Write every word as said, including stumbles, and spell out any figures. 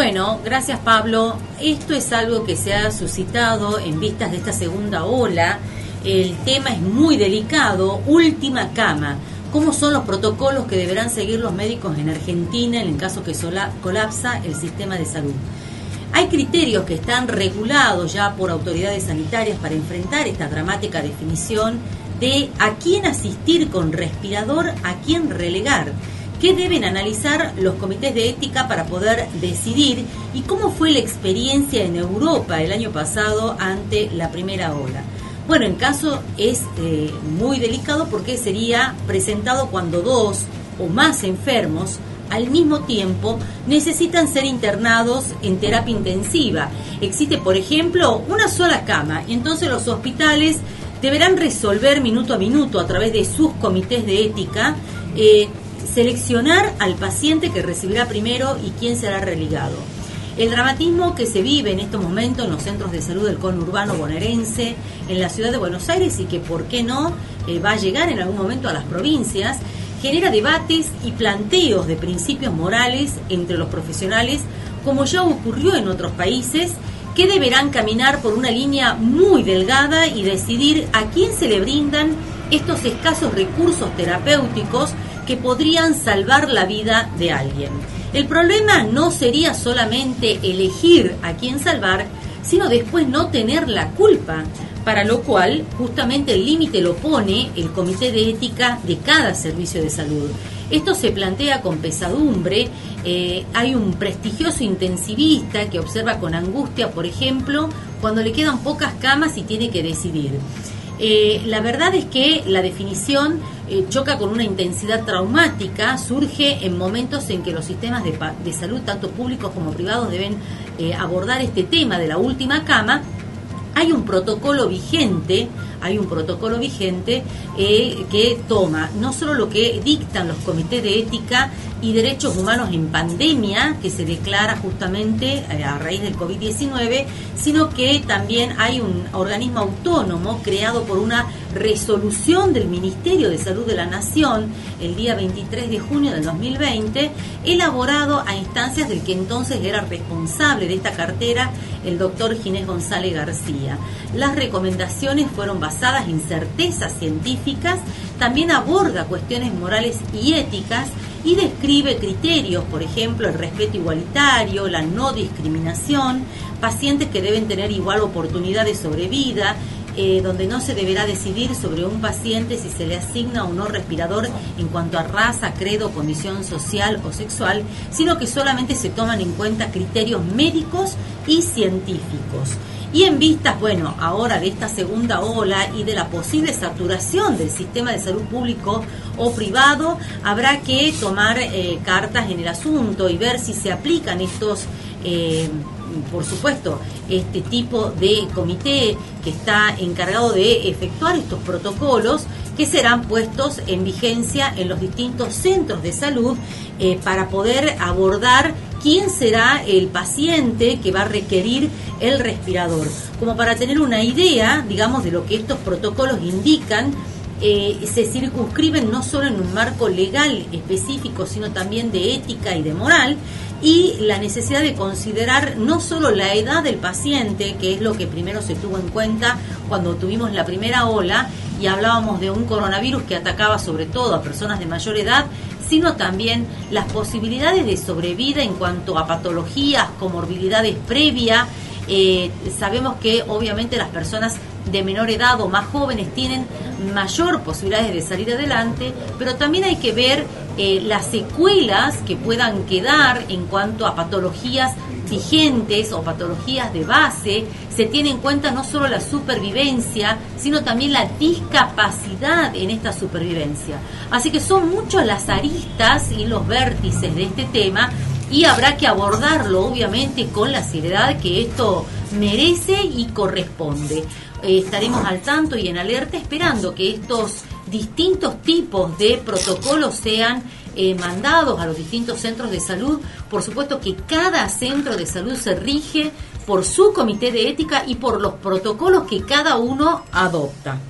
Bueno, gracias Pablo. Esto es algo que se ha suscitado en vistas de esta segunda ola. El tema es muy delicado. Última cama. ¿Cómo son los protocolos que deberán seguir los médicos en Argentina en el caso que sola, colapsa el sistema de salud? Hay criterios que están regulados ya por autoridades sanitarias para enfrentar esta dramática definición de a quién asistir con respirador, a quién relegar. ¿Qué deben analizar los comités de ética para poder decidir? ¿Y cómo fue la experiencia en Europa el año pasado ante la primera ola? Bueno, en caso es eh, muy delicado porque sería presentado cuando dos o más enfermos al mismo tiempo necesitan ser internados en terapia intensiva. Existe, por ejemplo, una sola cama y entonces los hospitales deberán resolver minuto a minuto a través de sus comités de ética eh, seleccionar al paciente que recibirá primero y quién será relegado. El dramatismo que se vive en estos momentos en los centros de salud del conurbano bonaerense, en la ciudad de Buenos Aires y que, por qué no, eh, va a llegar en algún momento a las provincias, genera debates y planteos de principios morales entre los profesionales, como ya ocurrió en otros países, que deberán caminar por una línea muy delgada y decidir a quién se le brindan estos escasos recursos terapéuticos que podrían salvar la vida de alguien. El problema no sería solamente elegir a quién salvar, sino después no tener la culpa, para lo cual justamente el límite lo pone el Comité de Ética de cada servicio de salud. Esto se plantea con pesadumbre. Eh, hay un prestigioso intensivista que observa con angustia, por ejemplo, cuando le quedan pocas camas y tiene que decidir. Eh, la verdad es que la definición eh, choca con una intensidad traumática, surge en momentos en que los sistemas de, de salud, tanto públicos como privados, deben eh, abordar este tema de la última cama. Hay un protocolo vigente, hay un protocolo vigente eh, que toma no solo lo que dictan los comités de ética y derechos humanos en pandemia, que se declara justamente a raíz del COVID diecinueve, sino que también hay un organismo autónomo creado por una resolución del Ministerio de Salud de la Nación el día veintitrés de junio del dos mil veinte, elaborado a instancias del que entonces era responsable de esta cartera, el doctor Ginés González García. Las recomendaciones fueron basadas en certezas científicas, también aborda cuestiones morales y éticas y describe criterios, por ejemplo, el respeto igualitario, la no discriminación, pacientes que deben tener igual oportunidad de sobrevida, eh, donde no se deberá decidir sobre un paciente si se le asigna o no respirador en cuanto a raza, credo, condición social o sexual, sino que solamente se toman en cuenta criterios médicos y científicos. Y en vistas, bueno, ahora de esta segunda ola y de la posible saturación del sistema de salud público o privado, habrá que tomar eh, cartas en el asunto y ver si se aplican estos, eh, por supuesto, este tipo de comité que está encargado de efectuar estos protocolos que serán puestos en vigencia en los distintos centros de salud eh, para poder abordar quién será el paciente que va a requerir el respirador. Como para tener una idea, digamos, de lo que estos protocolos indican, eh, se circunscriben no solo en un marco legal específico, sino también de ética y de moral, y la necesidad de considerar no solo la edad del paciente, que es lo que primero se tuvo en cuenta cuando tuvimos la primera ola y hablábamos de un coronavirus que atacaba sobre todo a personas de mayor edad, sino también las posibilidades de sobrevida en cuanto a patologías, comorbilidades previas. Eh, sabemos que obviamente las personas de menor edad o más jóvenes tienen mayor posibilidades de salir adelante, pero también hay que ver eh, las secuelas que puedan quedar en cuanto a patologías vigentes o patologías de base. Se tiene en cuenta no solo la supervivencia, sino también la discapacidad en esta supervivencia. Así que son muchas las aristas y los vértices de este tema y habrá que abordarlo obviamente con la seriedad que esto merece y corresponde. Eh, estaremos al tanto y en alerta esperando que estos distintos tipos de protocolos sean eh, mandados a los distintos centros de salud. Por supuesto que cada centro de salud se rige por su comité de ética y por los protocolos que cada uno adopta.